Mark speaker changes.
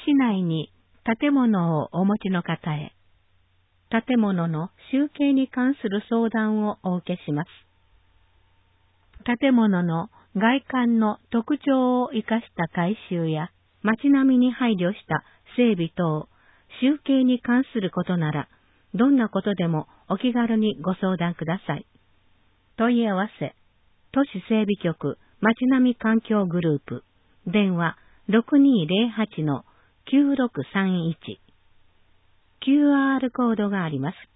Speaker 1: 市内に建物をお持ちの方へ、建物の集計に関する相談をお受けします。建物の外観の特徴を生かした改修や街並みに配慮した整備等、集計に関することなら、どんなことでもお気軽にご相談ください。問い合わせ、都市整備局街並み環境グループ、電話 6208-9631。QR コードがあります。